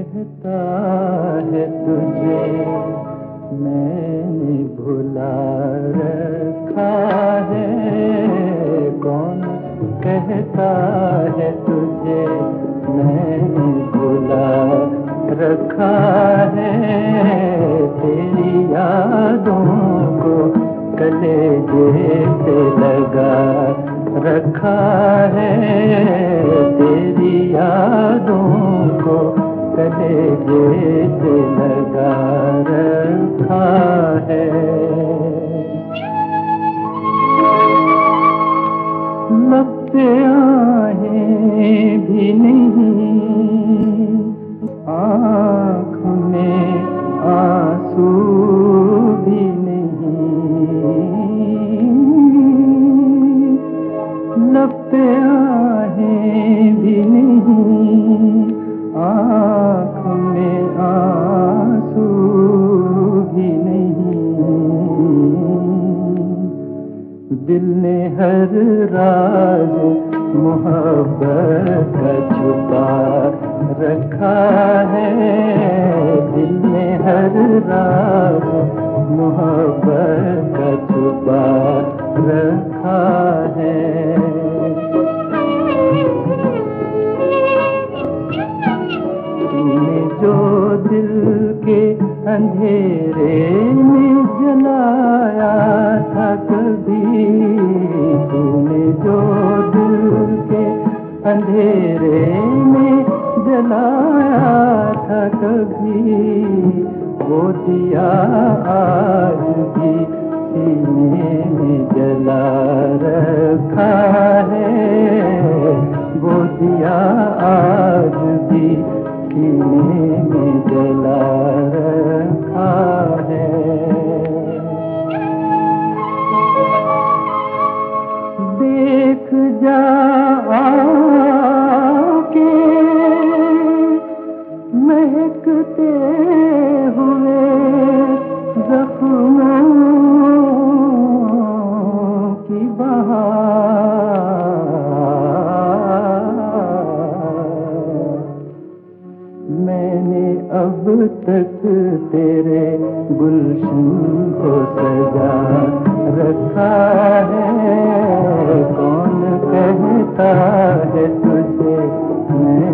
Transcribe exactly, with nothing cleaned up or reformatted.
कहता है तुझे मैंने भुला रखा है, कौन कहता है तुझे मैंने भुला रखा है, तेरी यादों को कलेजे से लगा रखा है, तेरी यादों को कलेजे से लगा रखा है। लब पे आहें भी नहीं, आँख में आंसू भी नहीं, लब पे आहें भी नहीं, आँख में आंसू भी नहीं, दिल ने हर राज मोहब्बत का छुपा रखा है, दिल ने हर राज मोहब्बत का छुपा रखा है। तूने जो दिल के अंधेरे में जलाया था कभी, तूने जो दिल के अंधेरे में जलाया था कभी, वो दिया आज भी सीने में जला रखा है, वो दिया आज भी सीने में जला रखा है। देख जा आके महकते हुए जख्मों की बहार, मैंने अब तक तेरे गुलशन को सजा रखा है, कौन कहता है तुझे मैं